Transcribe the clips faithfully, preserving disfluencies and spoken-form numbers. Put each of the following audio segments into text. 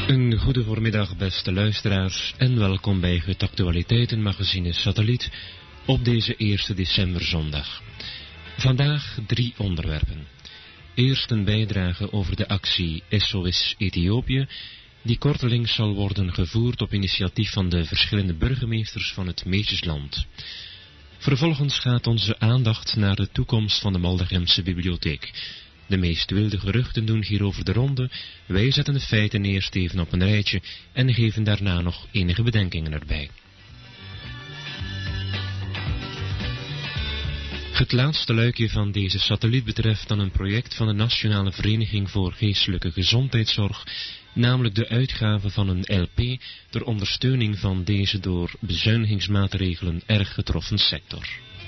Een goede voormiddag, beste luisteraars, en welkom bij het Actualiteitenmagazine Satelliet op deze eerste decemberzondag. Vandaag drie onderwerpen. Eerst een bijdrage over de actie S O S Ethiopië, die kortelings zal worden gevoerd op initiatief van de verschillende burgemeesters van het Meetjesland. Vervolgens gaat onze aandacht naar de toekomst van de Maldegemse bibliotheek. De meest wilde geruchten doen hierover de ronde, wij zetten de feiten eerst even op een rijtje en geven daarna nog enige bedenkingen erbij. Het laatste luikje van deze satelliet betreft dan een project van de Nationale Vereniging voor Geestelijke Gezondheidszorg, namelijk de uitgave van een L P ter ondersteuning van deze door bezuinigingsmaatregelen erg getroffen sector.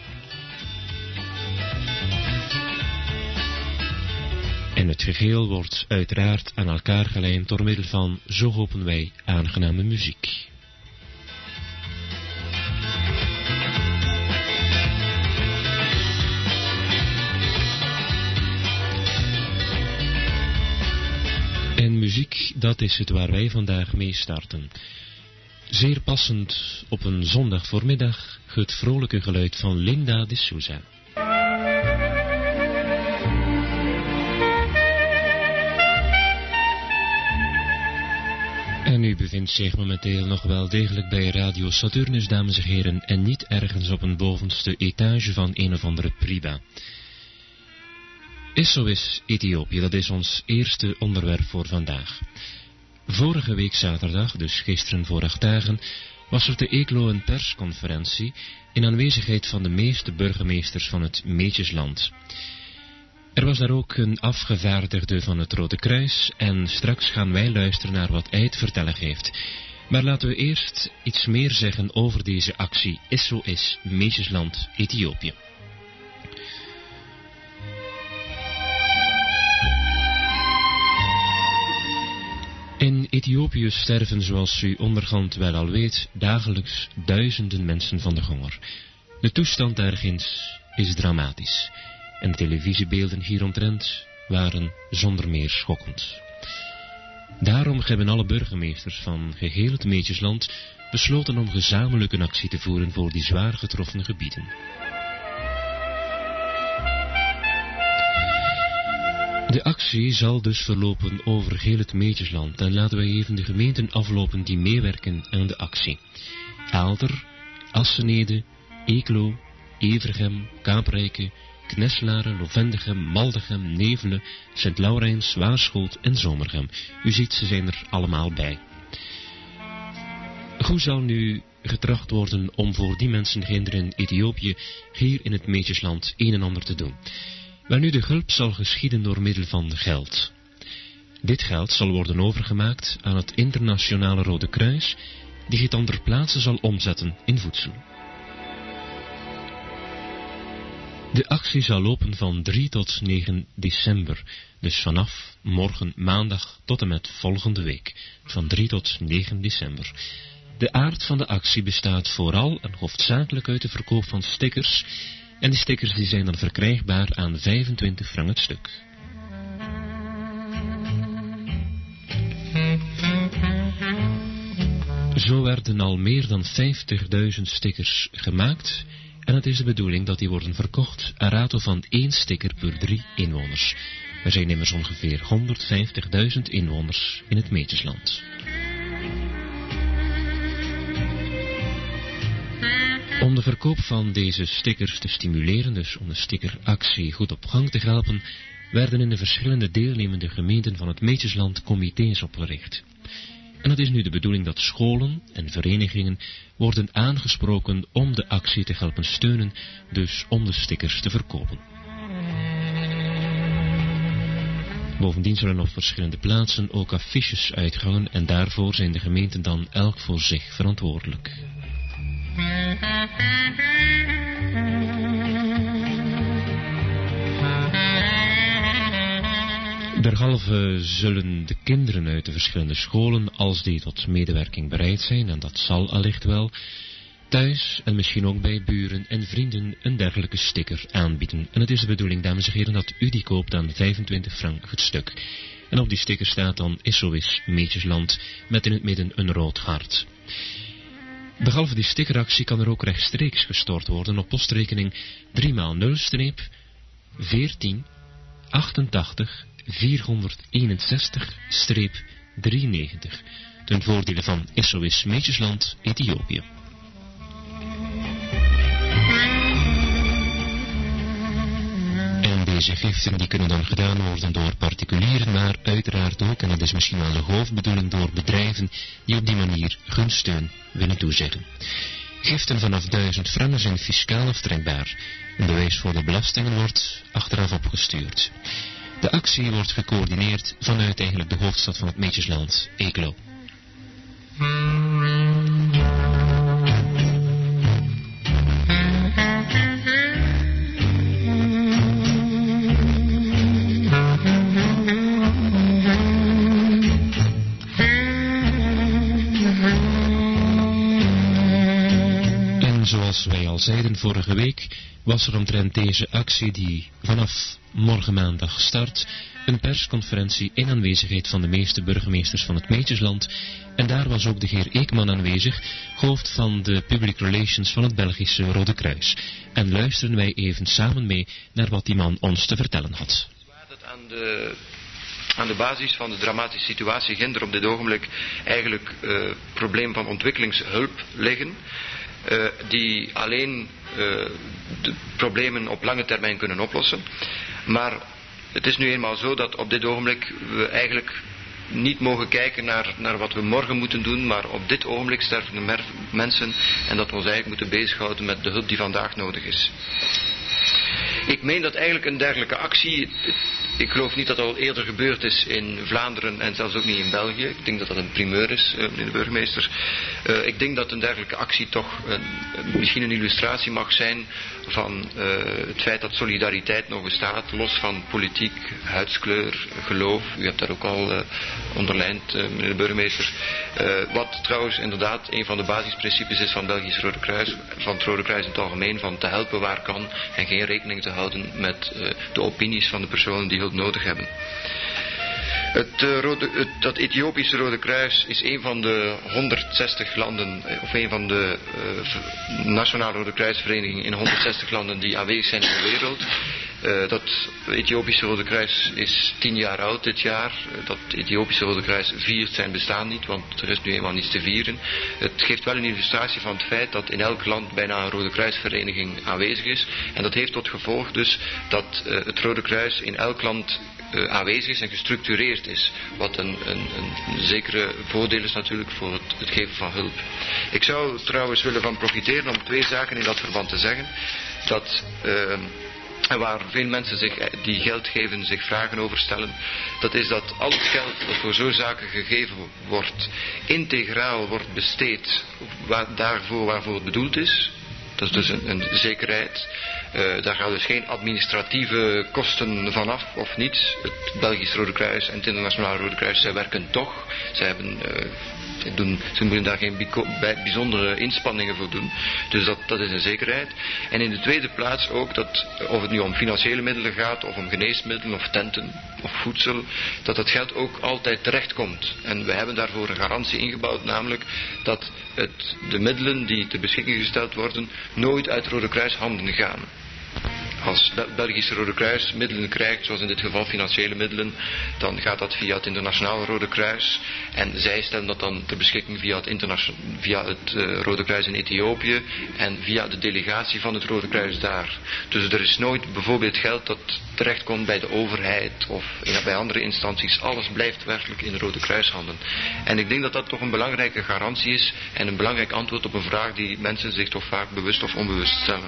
En het geheel wordt uiteraard aan elkaar gelijmd door middel van, zo hopen wij, aangename muziek. En muziek, dat is het waar wij vandaag mee starten. Zeer passend op een zondag voormiddag, het vrolijke geluid van Linda de Souza. En u bevindt zich momenteel nog wel degelijk bij Radio Saturnus, dames en heren, en niet ergens op een bovenste etage van een of andere priba. S O S Ethiopië, dat is ons eerste onderwerp voor vandaag. Vorige week zaterdag, dus gisteren voor acht dagen, was er te Eeklo een persconferentie in aanwezigheid van de meeste burgemeesters van het Meetjesland. Er was daar ook een afgevaardigde van het Rode Kruis en straks gaan wij luisteren naar wat hij te vertellen heeft. Maar laten we eerst iets meer zeggen over deze actie S O S Meetjesland Ethiopië. In Ethiopië sterven, zoals u onderhand wel al weet, dagelijks duizenden mensen van de honger. De toestand daarginds is dramatisch. En de televisiebeelden hieromtrent waren zonder meer schokkend. Daarom hebben alle burgemeesters van geheel het Meetjesland besloten om gezamenlijk een actie te voeren voor die zwaar getroffen gebieden. De actie zal dus verlopen over heel het Meetjesland en laten wij even de gemeenten aflopen die meewerken aan de actie. Aalter, Assenede, Eeklo, Evergem, Kaaprijke, Kneslaren, Lovendegem, Maldegem, Nevelen, Sint-Laurens, Waarschoot en Zomergem. U ziet, ze zijn er allemaal bij. Hoe zal nu getracht worden om voor die mensen in Ethiopië hier in het Meetjesland een en ander te doen? Wel nu, de hulp zal geschieden door middel van geld. Dit geld zal worden overgemaakt aan het Internationale Rode Kruis, die het dan ter plaatse zal omzetten in voedsel. De actie zal lopen van drie tot negen december, dus vanaf morgen maandag tot en met volgende week, van drie tot negen december. De aard van de actie bestaat vooral en hoofdzakelijk uit de verkoop van stickers, en die stickers die zijn dan verkrijgbaar aan vijfentwintig frank het stuk. Zo werden al meer dan vijftigduizend stickers gemaakt, en het is de bedoeling dat die worden verkocht aan rato van één sticker per drie inwoners. Er zijn immers ongeveer honderdvijftigduizend inwoners in het Meetjesland. Om de verkoop van deze stickers te stimuleren, dus om de stickeractie goed op gang te helpen, werden in de verschillende deelnemende gemeenten van het Meetjesland comité's opgericht. En het is nu de bedoeling dat scholen en verenigingen worden aangesproken om de actie te helpen steunen, dus om de stickers te verkopen. Bovendien zullen op verschillende plaatsen ook affiches uitgangen en daarvoor zijn de gemeenten dan elk voor zich verantwoordelijk. Derhalve zullen de kinderen uit de verschillende scholen, als die tot medewerking bereid zijn, en dat zal allicht wel, thuis en misschien ook bij buren en vrienden een dergelijke sticker aanbieden. En het is de bedoeling, dames en heren, dat u die koopt aan vijfentwintig frank het stuk. En op die sticker staat dan S O S Meetjesland met in het midden een rood hart. Behalve die stickeractie kan er ook rechtstreeks gestort worden op postrekening drie maal nul veertien achtentachtig vierhonderdeenenzestig drieënnegentig ten voordele van S O S Meetjesland Ethiopië. En deze giften die kunnen dan gedaan worden door particulieren, maar uiteraard ook, en dat is misschien wel de hoofdbedoeling, door bedrijven die op die manier gunsteun willen toezeggen. Giften vanaf duizend franken zijn fiscaal aftrekbaar en bewijs voor de belastingen wordt achteraf opgestuurd. De actie wordt gecoördineerd vanuit eigenlijk de hoofdstad van het Meetjesland, Eeklo. Zoals wij al zeiden vorige week, was er omtrent deze actie die vanaf morgen maandag start, een persconferentie in aanwezigheid van de meeste burgemeesters van het Meetjesland. En daar was ook de heer Eekman aanwezig, hoofd van de Public Relations van het Belgische Rode Kruis. En luisteren wij even samen mee naar wat die man ons te vertellen had. Aan de, aan de basis van de dramatische situatie ginder op dit ogenblik eigenlijk uh, probleem van ontwikkelingshulp liggen. Uh, die alleen uh, de problemen op lange termijn kunnen oplossen. Maar het is nu eenmaal zo dat op dit ogenblik we eigenlijk niet mogen kijken naar, naar wat we morgen moeten doen, maar op dit ogenblik sterven er mer- mensen en dat we ons eigenlijk moeten bezighouden met de hulp die vandaag nodig is. Ik meen dat eigenlijk een dergelijke actie, ik geloof niet dat dat al eerder gebeurd is in Vlaanderen en zelfs ook niet in België. Ik denk dat dat een primeur is, uh, meneer de burgemeester. Uh, ik denk dat een dergelijke actie toch een, misschien een illustratie mag zijn van uh, het feit dat solidariteit nog bestaat, los van politiek, huidskleur, geloof. U hebt dat ook al uh, onderlijnd, uh, meneer de burgemeester. Uh, wat trouwens inderdaad een van de basisprincipes is van het Belgisch Rode Kruis, van het Rode Kruis in het algemeen, van te helpen waar kan en geen rekening te houden met uh, de opinies van de personen die hulp nodig hebben. Het, uh, rode, het, dat Ethiopische Rode Kruis is een van de honderdzestig landen, of een van de uh, nationale Rode Kruisverenigingen in honderdzestig landen die aanwezig zijn in de wereld. Uh, dat Ethiopische Rode Kruis is tien jaar oud dit jaar. Uh, dat Ethiopische Rode Kruis viert zijn bestaan niet, want er is nu eenmaal niets te vieren. Het geeft wel een illustratie van het feit dat in elk land bijna een Rode Kruisvereniging aanwezig is. En dat heeft tot gevolg dus dat uh, het Rode Kruis in elk land uh, aanwezig is en gestructureerd is. Wat een, een, een zekere voordeel is natuurlijk voor het, het geven van hulp. Ik zou trouwens willen van profiteren om twee zaken in dat verband te zeggen. Dat... Uh, En waar veel mensen zich, die geld geven zich vragen over stellen, dat is dat al het geld dat voor zo'n zaken gegeven wordt, integraal wordt besteed waar, daarvoor waarvoor het bedoeld is. Dat is dus een, een zekerheid. Uh, daar gaan dus geen administratieve kosten vanaf of niets. Het Belgisch Rode Kruis en het Internationale Rode Kruis, zij werken toch. Zij hebben... Uh, Ze, doen, ze moeten daar geen bijzondere inspanningen voor doen. Dus dat, dat is een zekerheid. En in de tweede plaats ook dat, of het nu om financiële middelen gaat, of om geneesmiddelen, of tenten, of voedsel, dat dat geld ook altijd terechtkomt. En we hebben daarvoor een garantie ingebouwd, namelijk dat het, de middelen die ter beschikking gesteld worden, nooit uit Rode Kruis handen gaan. Als het Belgische Rode Kruis middelen krijgt, zoals in dit geval financiële middelen, dan gaat dat via het Internationale Rode Kruis. En zij stellen dat dan ter beschikking via het, internation- via het uh, Rode Kruis in Ethiopië en via de delegatie van het Rode Kruis daar. Dus er is nooit bijvoorbeeld geld dat terechtkomt bij de overheid of in, bij andere instanties. Alles blijft werkelijk in de Rode Kruishanden. En ik denk dat dat toch een belangrijke garantie is en een belangrijk antwoord op een vraag die mensen zich toch vaak bewust of onbewust stellen.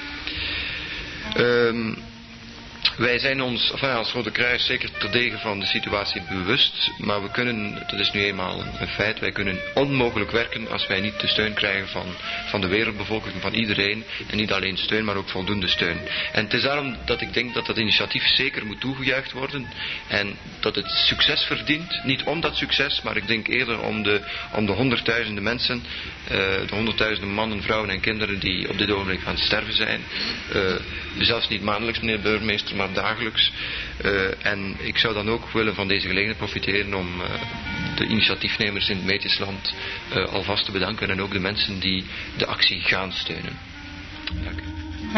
Um, wij zijn ons enfin, als Rode Kruis zeker terdege van de situatie bewust, maar we kunnen, dat is nu eenmaal een feit, wij kunnen onmogelijk werken als wij niet de steun krijgen van, van de wereldbevolking, van iedereen, en niet alleen steun, maar ook voldoende steun. En het is daarom dat ik denk dat dat initiatief zeker moet toegejuicht worden en dat het succes verdient, niet om dat succes, maar ik denk eerder om de, om de honderdduizenden mensen, uh, de honderdduizenden mannen, vrouwen en kinderen die op dit ogenblik aan het sterven zijn, uh, zelfs niet maandelijks, meneer de burgemeester, maar maar dagelijks. Uh, en ik zou dan ook willen van deze gelegenheid profiteren om uh, de initiatiefnemers in het Metisland uh, alvast te bedanken en ook de mensen die de actie gaan steunen. Dank u.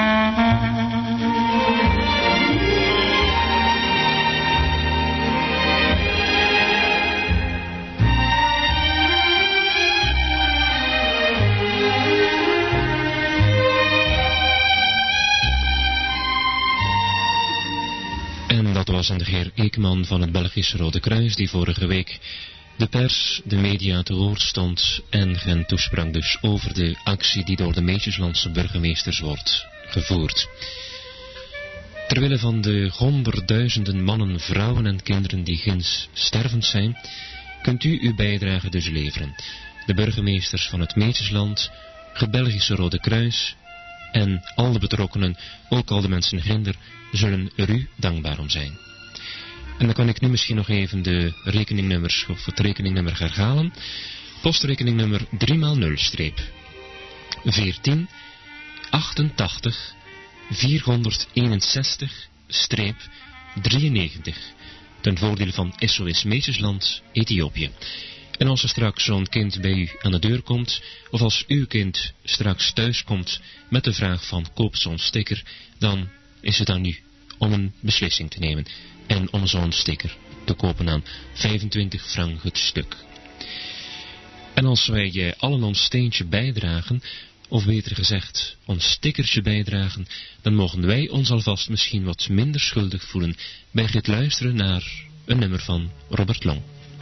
Dat was de heer Eekman van het Belgische Rode Kruis die vorige week de pers, de media te woord stond en hen toesprak dus over de actie die door de Meetjeslandse burgemeesters wordt gevoerd. Terwille van de honderdduizenden mannen, vrouwen en kinderen die ginds stervend zijn, kunt u uw bijdrage dus leveren. De burgemeesters van het Meetjesland, het Belgische Rode Kruis en al de betrokkenen, ook al de mensen ginder, zullen er u dankbaar om zijn. En dan kan ik nu misschien nog even de rekeningnummers of het rekeningnummer herhalen. Postrekeningnummer drie maal nul veertien achtentachtig vierhonderdeenenzestig drieënnegentig ten voordele van S O S Meetjesland, Ethiopië. En als er straks zo'n kind bij u aan de deur komt, of als uw kind straks thuis komt met de vraag van koop zo'n sticker, dan is het aan u om een beslissing te nemen en om zo'n sticker te kopen aan vijfentwintig frank het stuk. En als wij allen ons steentje bijdragen, of beter gezegd ons stickertje bijdragen, dan mogen wij ons alvast misschien wat minder schuldig voelen bij het luisteren naar een nummer van Robert Long.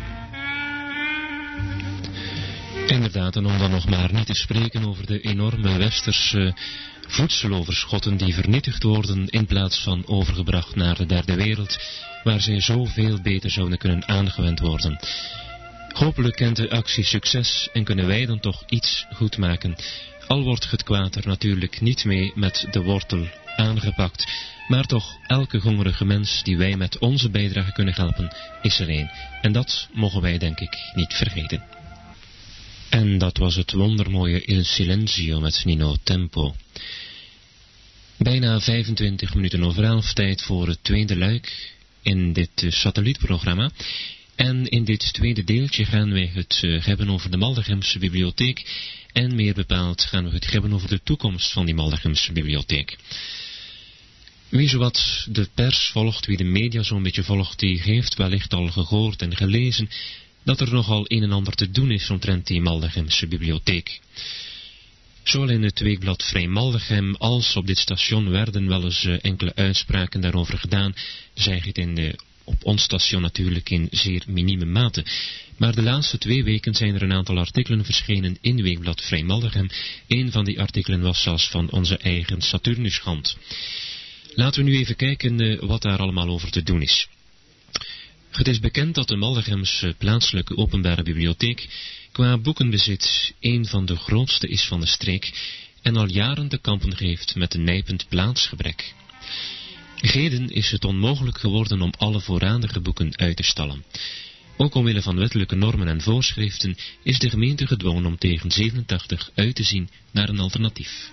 Inderdaad, en om dan nog maar niet te spreken over de enorme westerse voedseloverschotten die vernietigd worden in plaats van overgebracht naar de derde wereld, waar zij zoveel beter zouden kunnen aangewend worden. Hopelijk kent de actie succes en kunnen wij dan toch iets goed maken. Al wordt het kwaad er natuurlijk niet mee met de wortel aangepakt, maar toch elke hongerige mens die wij met onze bijdrage kunnen helpen, is er één. En dat mogen wij denk ik niet vergeten. En dat was het wondermooie Il Silenzio met Nino Tempo. Bijna vijfentwintig minuten over elf, tijd voor het tweede luik in dit uh, satellietprogramma. En in dit tweede deeltje gaan wij het uh, hebben over de Maldegemse bibliotheek. En meer bepaald gaan we het hebben over de toekomst van die Maldegemse bibliotheek. Wie zowat de pers volgt, wie de media zo'n beetje volgt, die heeft wellicht al gehoord en gelezen dat er nogal een en ander te doen is omtrent die Maldegemse bibliotheek. Zowel in het weekblad Vrij Maldegem als op dit station werden wel eens uh, enkele uitspraken daarover gedaan, zij het in de, op ons station natuurlijk in zeer minieme mate. Maar de laatste twee weken zijn er een aantal artikelen verschenen in weekblad Vrij Maldegem. Een van die artikelen was zelfs van onze eigen Saturnus Gant. Laten we nu even kijken uh, wat daar allemaal over te doen is. Het is bekend dat de Maldegemse plaatselijke openbare bibliotheek qua boekenbezit een van de grootste is van de streek en al jaren te kampen heeft met een nijpend plaatsgebrek. Heden is het onmogelijk geworden om alle voorradige boeken uit te stallen. Ook omwille van wettelijke normen en voorschriften is de gemeente gedwongen om tegen zevenentachtig uit te zien naar een alternatief.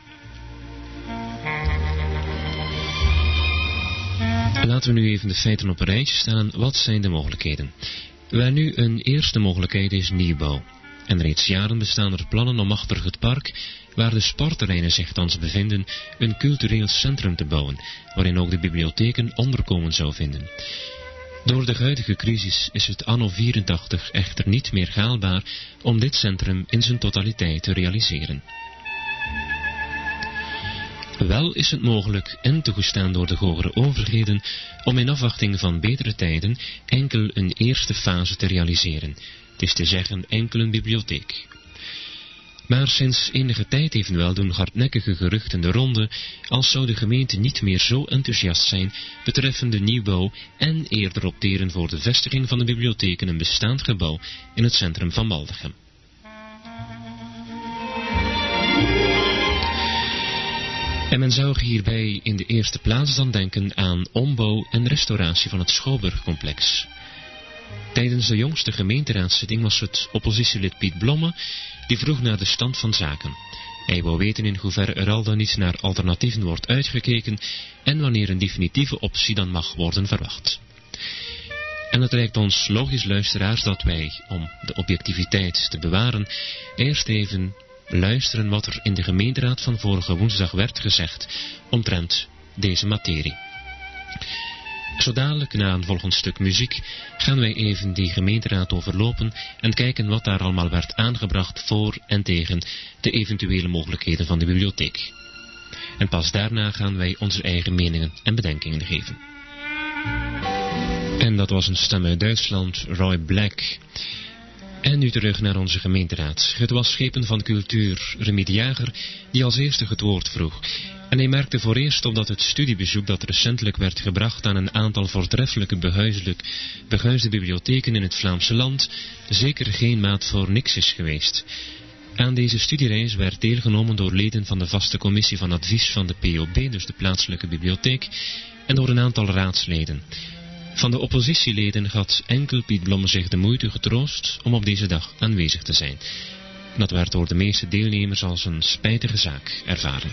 Laten we nu even de feiten op een rijtje staan. Wat zijn de mogelijkheden? Wel nu, een eerste mogelijkheid is nieuwbouw. En reeds jaren bestaan er plannen om achter het park, waar de sportterreinen zich thans bevinden, een cultureel centrum te bouwen, waarin ook de bibliotheek een onderkomen zou vinden. Door de huidige crisis is het anno vierentachtig echter niet meer haalbaar om dit centrum in zijn totaliteit te realiseren. Wel is het mogelijk en toegestaan door de hogere overheden om in afwachting van betere tijden enkel een eerste fase te realiseren. Het is te zeggen enkel een bibliotheek. Maar sinds enige tijd evenwel doen hardnekkige geruchten de ronde, als zou de gemeente niet meer zo enthousiast zijn betreffende nieuwbouw en eerder opteren voor de vestiging van de bibliotheek in een bestaand gebouw in het centrum van Maldegem. En men zou hierbij in de eerste plaats dan denken aan ombouw en restauratie van het Schouwburgcomplex. Tijdens de jongste gemeenteraadszitting was het oppositielid Piet Blomme die vroeg naar de stand van zaken. Hij wou weten in hoeverre er al dan niet naar alternatieven wordt uitgekeken en wanneer een definitieve optie dan mag worden verwacht. En het lijkt ons logisch, luisteraars, dat wij, om de objectiviteit te bewaren, eerst even luisteren wat er in de gemeenteraad van vorige woensdag werd gezegd omtrent deze materie. Zo dadelijk, na een volgend stuk muziek, gaan wij even die gemeenteraad overlopen en kijken wat daar allemaal werd aangebracht voor en tegen de eventuele mogelijkheden van de bibliotheek. En pas daarna gaan wij onze eigen meningen en bedenkingen geven. En dat was een stem uit Duitsland, Roy Black. En nu terug naar onze gemeenteraad. Het was schepen van cultuur, Remy de Jager, die als eerste het woord vroeg. En hij merkte voor eerst op dat het studiebezoek dat recentelijk werd gebracht aan een aantal voortreffelijke behuiselijk, behuisde bibliotheken in het Vlaamse land zeker geen maat voor niks is geweest. Aan deze studiereis werd deelgenomen door leden van de vaste commissie van advies van de P O B, dus de plaatselijke bibliotheek, en door een aantal raadsleden. Van de oppositieleden had enkel Piet Blom zich de moeite getroost om op deze dag aanwezig te zijn. Dat werd door de meeste deelnemers als een spijtige zaak ervaren.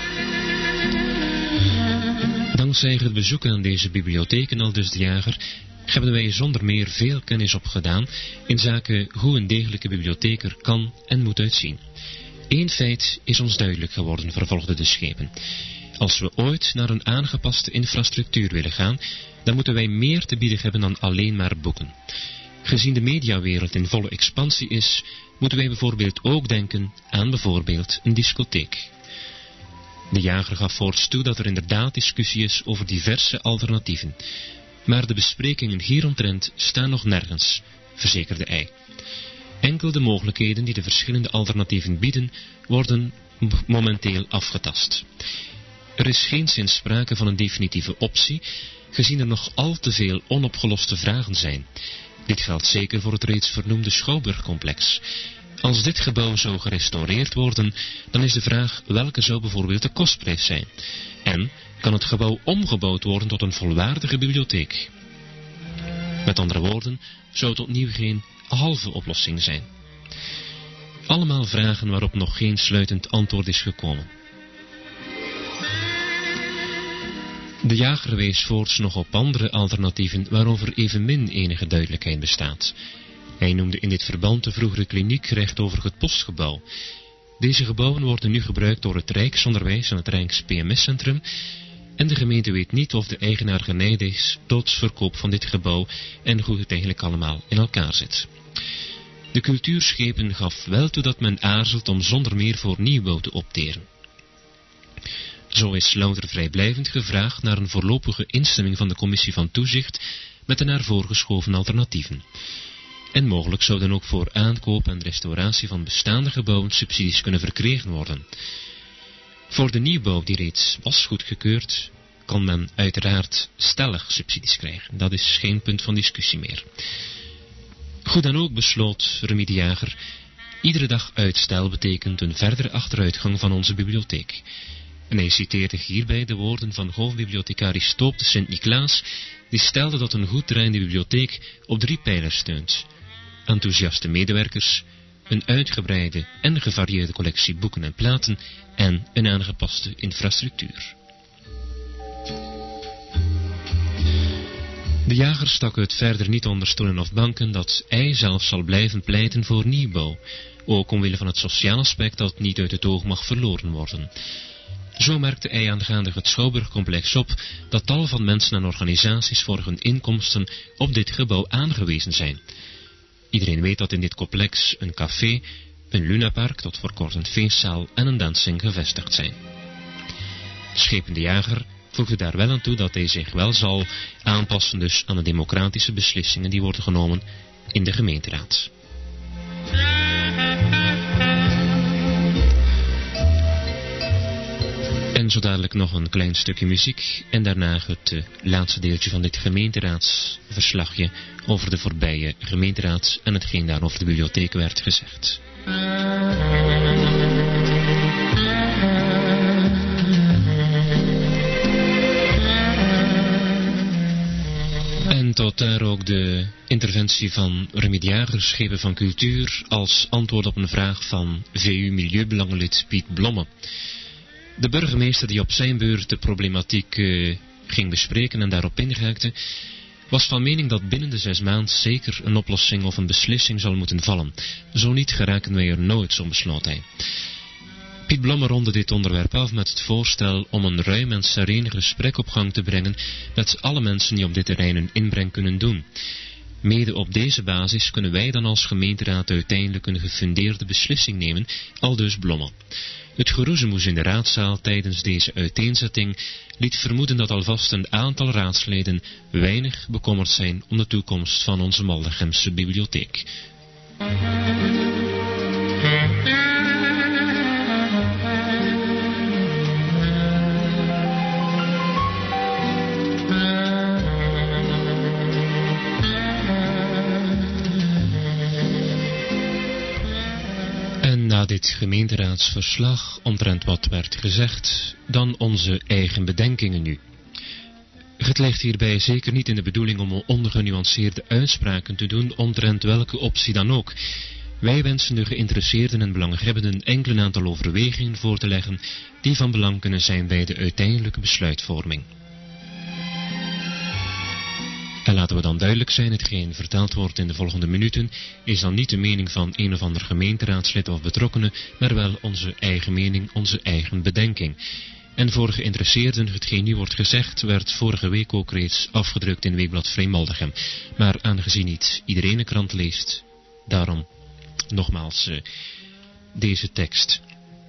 Dankzij het bezoek aan deze bibliotheken, aldus de Jager, hebben wij zonder meer veel kennis opgedaan in zaken hoe een degelijke bibliotheek er kan en moet uitzien. Eén feit is ons duidelijk geworden, vervolgde de schepen. Als we ooit naar een aangepaste infrastructuur willen gaan, dan moeten wij meer te bieden hebben dan alleen maar boeken. Gezien de mediawereld in volle expansie is, moeten wij bijvoorbeeld ook denken aan bijvoorbeeld een discotheek. De Jager gaf voorts toe dat er inderdaad discussie is over diverse alternatieven. Maar de besprekingen hieromtrent staan nog nergens, verzekerde hij. Enkel de mogelijkheden die de verschillende alternatieven bieden, worden momenteel afgetast. Er is geenszins sprake van een definitieve optie, gezien er nog al te veel onopgeloste vragen zijn. Dit geldt zeker voor het reeds vernoemde Schouwburgcomplex. Als dit gebouw zou gerestaureerd worden, dan is de vraag welke zou bijvoorbeeld de kostprijs zijn. En kan het gebouw omgebouwd worden tot een volwaardige bibliotheek? Met andere woorden, zou het opnieuw geen halve oplossing zijn. Allemaal vragen waarop nog geen sluitend antwoord is gekomen. De Jager wees voorts nog op andere alternatieven waarover evenmin enige duidelijkheid bestaat. Hij noemde in dit verband de vroegere kliniek recht over het postgebouw. Deze gebouwen worden nu gebruikt door het Rijksonderwijs en het Rijks P M S-centrum en de gemeente weet niet of de eigenaar geneigd is tot verkoop van dit gebouw en hoe het eigenlijk allemaal in elkaar zit. De cultuurschepen gaf wel toe dat men aarzelt om zonder meer voor nieuwbouw te opteren. Zo is louter vrijblijvend gevraagd naar een voorlopige instemming van de commissie van toezicht met de naar voren geschoven alternatieven. En mogelijk zouden ook voor aankoop en restauratie van bestaande gebouwen subsidies kunnen verkregen worden. Voor de nieuwbouw die reeds was goedgekeurd, kan men uiteraard stellig subsidies krijgen. Dat is geen punt van discussie meer. Goed dan ook besloot Remy de Jager, iedere dag uitstel betekent een verdere achteruitgang van onze bibliotheek. En hij citeerde hierbij de woorden van hoofdbibliothecaris Stoop de Sint-Niklaas, die stelde dat een goed draaiende bibliotheek op drie pijlers steunt: enthousiaste medewerkers, een uitgebreide en gevarieerde collectie boeken en platen en een aangepaste infrastructuur. De Jager stak het verder niet onder stoelen of banken dat hij zelf zal blijven pleiten voor nieuwbouw, ook omwille van het sociale aspect dat niet uit het oog mag verloren worden. Zo merkte hij aangaande het Schouwburgcomplex op dat tal van mensen en organisaties voor hun inkomsten op dit gebouw aangewezen zijn. Iedereen weet dat in dit complex een café, een lunapark, tot voor kort een feestzaal en een dansing gevestigd zijn. Schepen de Jager voegde daar wel aan toe dat hij zich wel zal aanpassen dus aan de democratische beslissingen die worden genomen in de gemeenteraad. En zo dadelijk nog een klein stukje muziek en daarna het uh, laatste deeltje van dit gemeenteraadsverslagje over de voorbije gemeenteraad en hetgeen daar over de bibliotheek werd gezegd. En tot daar ook de interventie van Remediager, Schepen van Cultuur, als antwoord op een vraag van V U Milieubelangenlid Piet Blomme. De burgemeester die op zijn beurt de problematiek uh, ging bespreken en daarop ingaakte, was van mening dat binnen de zes maanden zeker een oplossing of een beslissing zal moeten vallen. Zo niet geraken wij er nooit, zo besloot hij. Piet Blomme ronde dit onderwerp af met het voorstel om een ruim en sereen gesprek op gang te brengen met alle mensen die op dit terrein een inbreng kunnen doen. Mede op deze basis kunnen wij dan als gemeenteraad uiteindelijk een gefundeerde beslissing nemen, aldus Blomme. Het geroezemoes in de raadzaal tijdens deze uiteenzetting liet vermoeden dat alvast een aantal raadsleden weinig bekommerd zijn om de toekomst van onze Maldegemse bibliotheek. Na dit gemeenteraadsverslag omtrent wat werd gezegd, dan onze eigen bedenkingen nu. Het ligt hierbij zeker niet in de bedoeling om ongenuanceerde uitspraken te doen omtrent welke optie dan ook. Wij wensen de geïnteresseerden en belanghebbenden een enkel aantal overwegingen voor te leggen die van belang kunnen zijn bij de uiteindelijke besluitvorming. En laten we dan duidelijk zijn, hetgeen verteld wordt in de volgende minuten, is dan niet de mening van een of ander gemeenteraadslid of betrokkenen, maar wel onze eigen mening, onze eigen bedenking. En voor geïnteresseerden, hetgeen nu wordt gezegd, werd vorige week ook reeds afgedrukt in Weekblad Vrij Maldegem. Maar aangezien niet iedereen een krant leest, daarom nogmaals uh, deze tekst.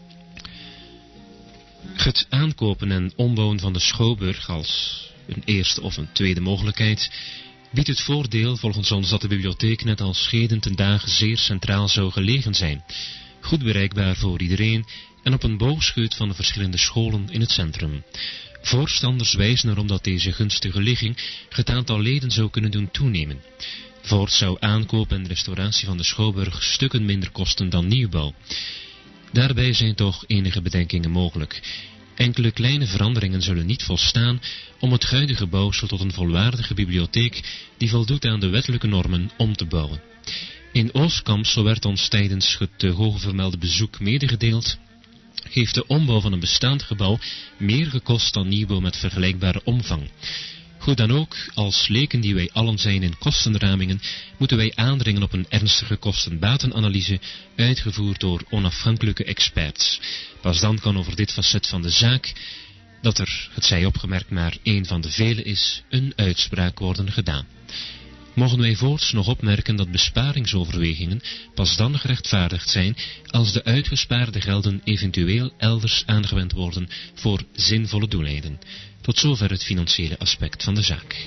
Het aankopen en ombouwen van de Schouwburg als een eerste of een tweede mogelijkheid biedt het voordeel volgens ons dat de bibliotheek net als heden ten dagen zeer centraal zou gelegen zijn, goed bereikbaar voor iedereen en op een boogscheut van de verschillende scholen in het centrum. Voorstanders wijzen erom dat deze gunstige ligging het aantal leden zou kunnen doen toenemen. Voorts zou aankoop en restauratie van de Schouwburg stukken minder kosten dan nieuwbouw. Daarbij zijn toch enige bedenkingen mogelijk. Enkele kleine veranderingen zullen niet volstaan om het huidige bouwsel tot een volwaardige bibliotheek die voldoet aan de wettelijke normen om te bouwen. In Oostkamp, zo werd ons tijdens het uh, hoogvermelde bezoek medegedeeld, heeft de ombouw van een bestaand gebouw meer gekost dan nieuwbouw met vergelijkbare omvang. Goed dan ook, als leken die wij allen zijn in kostenramingen, moeten wij aandringen op een ernstige kosten-batenanalyse, uitgevoerd door onafhankelijke experts. Pas dan kan over dit facet van de zaak, dat er, het zij opgemerkt maar één van de vele is, een uitspraak worden gedaan. Mogen wij voorts nog opmerken dat besparingsoverwegingen pas dan gerechtvaardigd zijn als de uitgespaarde gelden eventueel elders aangewend worden voor zinvolle doeleinden. Tot zover het financiële aspect van de zaak.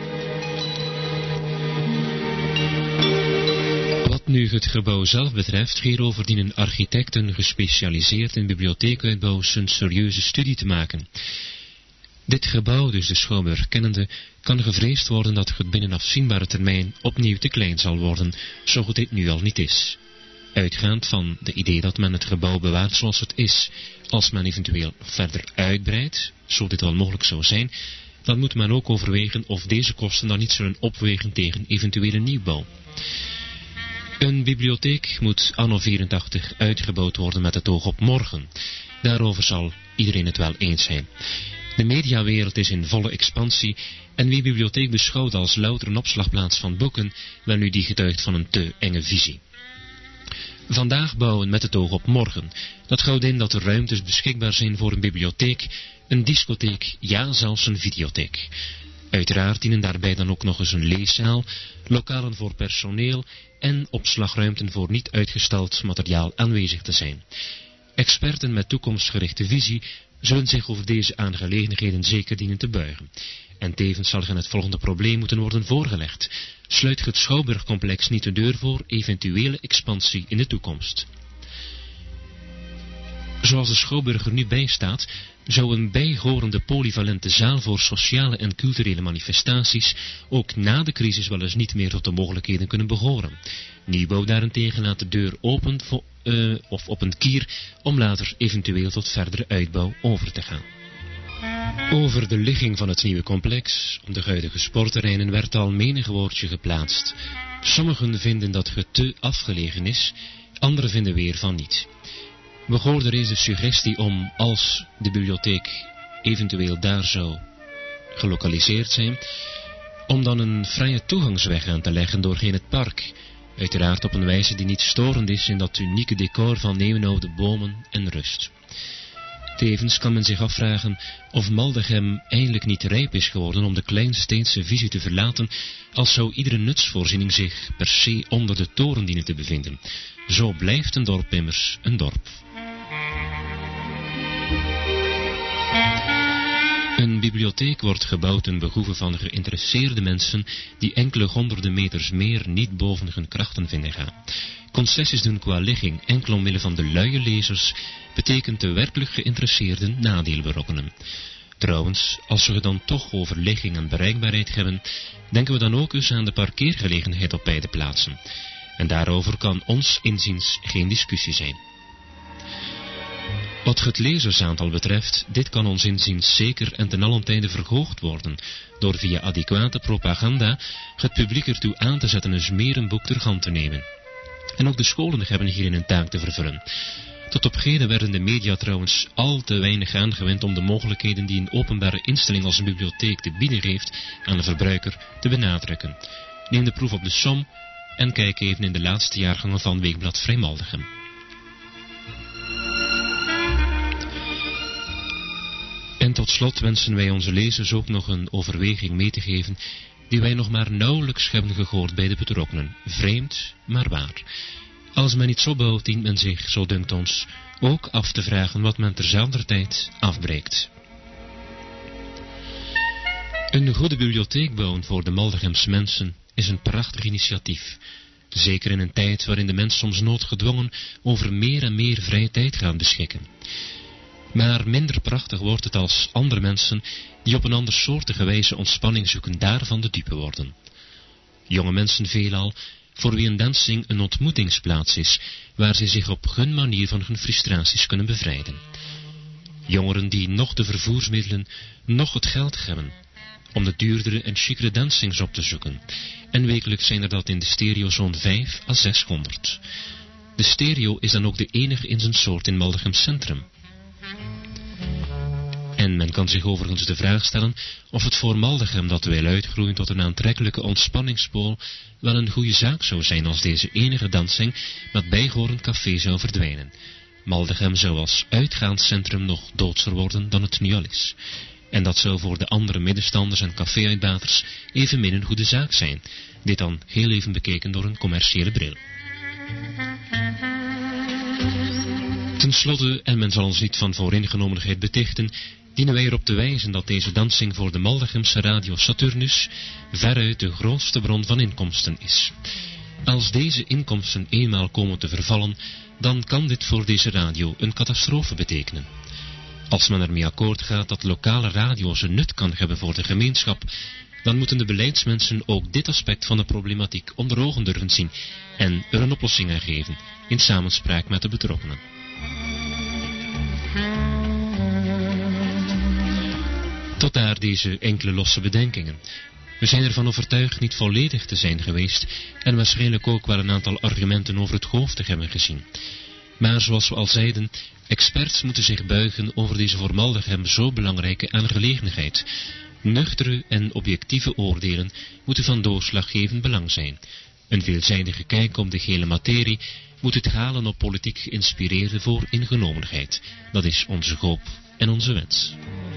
Wat nu het gebouw zelf betreft, hierover dienen architecten gespecialiseerd in bibliotheekuitbouw een serieuze studie te maken. Dit gebouw, dus de Schouwburg kennende, kan gevreesd worden dat het binnen afzienbare termijn opnieuw te klein zal worden, zo goed dit nu al niet is. Uitgaand van de idee dat men het gebouw bewaart zoals het is, als men eventueel verder uitbreidt, zo dit wel mogelijk zou zijn, dan moet men ook overwegen of deze kosten dan niet zullen opwegen tegen eventuele nieuwbouw. Een bibliotheek moet anno vierentachtig uitgebouwd worden met het oog op morgen. Daarover zal iedereen het wel eens zijn. De mediawereld is in volle expansie en wie bibliotheek beschouwt als louter een opslagplaats van boeken, wel nu die getuigt van een te enge visie. Vandaag bouwen met het oog op morgen. Dat houdt in dat er ruimtes beschikbaar zijn voor een bibliotheek, een discotheek, ja zelfs een videotheek. Uiteraard dienen daarbij dan ook nog eens een leeszaal, lokalen voor personeel en opslagruimten voor niet uitgestald materiaal aanwezig te zijn. Experten met toekomstgerichte visie zullen zich over deze aangelegenheden zeker dienen te buigen. En tevens zal hen het volgende probleem moeten worden voorgelegd. Sluit het Schouwburgcomplex niet de deur voor eventuele expansie in de toekomst. Zoals de Schouwburg er nu bij staat, zou een bijhorende polyvalente zaal voor sociale en culturele manifestaties ook na de crisis wel eens niet meer tot de mogelijkheden kunnen behoren. Nieuwbouw daarentegen laat de deur open voor, uh, of op een kier om later eventueel tot verdere uitbouw over te gaan. Over de ligging van het nieuwe complex, om de huidige sportterreinen, werd al menig woordje geplaatst. Sommigen vinden dat het te afgelegen is, anderen vinden weer van niet. We hoorden eens de suggestie om, als de bibliotheek eventueel daar zou gelokaliseerd zijn, om dan een vrije toegangsweg aan te leggen doorheen het park. Uiteraard op een wijze die niet storend is in dat unieke decor van eeuwenoude bomen en rust. Tevens kan men zich afvragen of Maldegem eindelijk niet rijp is geworden om de kleinsteense visie te verlaten, als zou iedere nutsvoorziening zich per se onder de toren dienen te bevinden. Zo blijft een dorp immers een dorp. Een bibliotheek wordt gebouwd ten behoeve van geïnteresseerde mensen die enkele honderden meters meer niet boven hun krachten vinden gaan. Concessies doen qua ligging enkel omwille van de luie lezers betekent de werkelijk geïnteresseerden nadeel berokkenen. Trouwens, als we het dan toch over ligging en bereikbaarheid hebben, denken we dan ook eens aan de parkeergelegenheid op beide plaatsen. En daarover kan ons inziens geen discussie zijn. Wat het lezersaantal betreft, dit kan ons inziens zeker en ten allen tijde verhoogd worden, door via adequate propaganda het publiek ertoe aan te zetten eens meer een boek ter hand te nemen. En ook de scholen hebben hierin een taak te vervullen. Tot op heden werden de media trouwens al te weinig aangewend om de mogelijkheden die een openbare instelling als een bibliotheek te bieden geeft aan de verbruiker te benadrukken. Neem de proef op de som en kijk even in de laatste jaargangen van Weekblad Vrij Maldegem. En tot slot wensen wij onze lezers ook nog een overweging mee te geven die wij nog maar nauwelijks hebben gehoord bij de betrokkenen. Vreemd, maar waar. Als men iets opbouwt, dient men zich, zo dunkt ons, ook af te vragen wat men terzelfder tijd afbreekt. Een goede bibliotheek bouwen voor de Maldegemse mensen is een prachtig initiatief. Zeker in een tijd waarin de mens soms noodgedwongen over meer en meer vrije tijd gaan beschikken. Maar minder prachtig wordt het als andere mensen die op een andersoortige wijze ontspanning zoeken daarvan de dupe worden. Jonge mensen veelal, voor wie een dansing een ontmoetingsplaats is, waar zij zich op hun manier van hun frustraties kunnen bevrijden. Jongeren die nog de vervoersmiddelen, nog het geld hebben om de duurdere en chicere dansings op te zoeken. En wekelijks zijn er dat in de stereo zo'n vijf à zeshonderd. De stereo is dan ook de enige in zijn soort in Maldegem Centrum. En men kan zich overigens de vraag stellen of het voor Maldegem, dat wil uitgroeien tot een aantrekkelijke ontspanningspool, wel een goede zaak zou zijn als deze enige dansing met bijhorend café zou verdwijnen. Maldegem zou als uitgaanscentrum nog doodser worden dan het nu al is. En dat zou voor de andere middenstanders en café-uitbaters evenmin een goede zaak zijn. Dit dan heel even bekeken door een commerciële bril. Ten slotte, en men zal ons niet van vooringenomenheid betichten, dienen wij erop te wijzen dat deze dansing voor de Maldegemse Radio Saturnus veruit de grootste bron van inkomsten is. Als deze inkomsten eenmaal komen te vervallen, dan kan dit voor deze radio een catastrofe betekenen. Als men ermee akkoord gaat dat lokale radio zijn nut kan hebben voor de gemeenschap, dan moeten de beleidsmensen ook dit aspect van de problematiek onder ogen durven zien en er een oplossing aan geven, in samenspraak met de betrokkenen. Tot daar deze enkele losse bedenkingen. We zijn ervan overtuigd niet volledig te zijn geweest en waarschijnlijk ook wel een aantal argumenten over het hoofd te hebben gezien. Maar zoals we al zeiden, experts moeten zich buigen over deze voor Maldegem zo belangrijke aangelegenheid. Nuchtere en objectieve oordelen moeten van doorslaggevend belang zijn. Een veelzijdige kijk op de gehele materie moet het halen op politiek geïnspireerde vooringenomenheid. Dat is onze hoop en onze wens.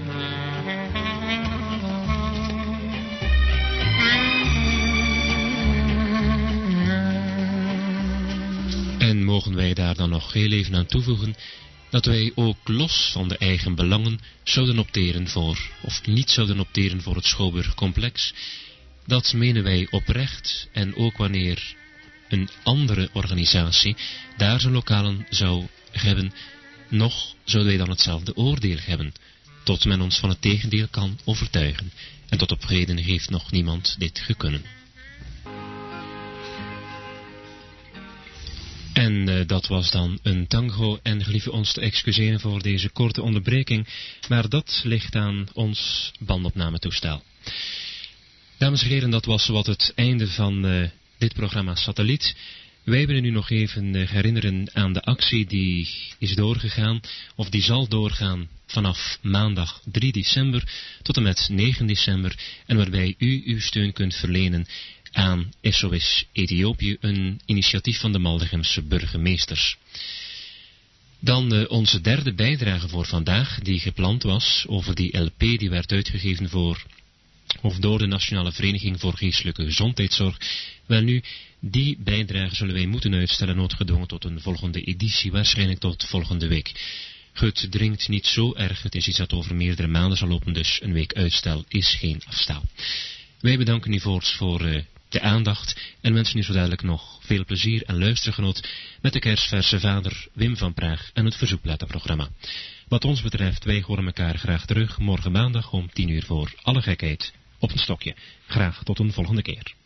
En mogen wij daar dan nog heel even aan toevoegen dat wij ook los van de eigen belangen zouden opteren voor, of niet zouden opteren voor het Schouwburgcomplex. Dat menen wij oprecht en ook wanneer een andere organisatie daar zijn lokalen zou hebben, nog zouden wij dan hetzelfde oordeel hebben, tot men ons van het tegendeel kan overtuigen. En tot op heden heeft nog niemand dit gekunnen. En uh, dat was dan een tango en gelieve ons te excuseren voor deze korte onderbreking, maar dat ligt aan ons bandopnametoestel. Dames en heren, dat was wat het einde van uh, dit programma Satelliet. Wij willen u nog even uh, herinneren aan de actie die is doorgegaan, of die zal doorgaan vanaf maandag drie december tot en met negen december, en waarbij u uw steun kunt verlenen aan S O S Ethiopië, een initiatief van de Maldegemse burgemeesters. Dan uh, onze derde bijdrage voor vandaag, die gepland was over die L P die werd uitgegeven voor, of door de Nationale Vereniging voor Geestelijke Gezondheidszorg. Wel nu, die bijdrage zullen wij moeten uitstellen, noodgedwongen tot een volgende editie, waarschijnlijk tot volgende week. Het dringt niet zo erg, het is iets dat over meerdere maanden zal lopen, dus een week uitstel is geen afstel. Wij bedanken u voorts voor uh, de aandacht en wensen u zo dadelijk nog veel plezier en luistergenot met de kerstverse vader Wim van Praag en het verzoekplatenprogramma. Wat ons betreft, wij horen elkaar graag terug morgen maandag om tien uur voor alle gekheid op een stokje. Graag tot een volgende keer.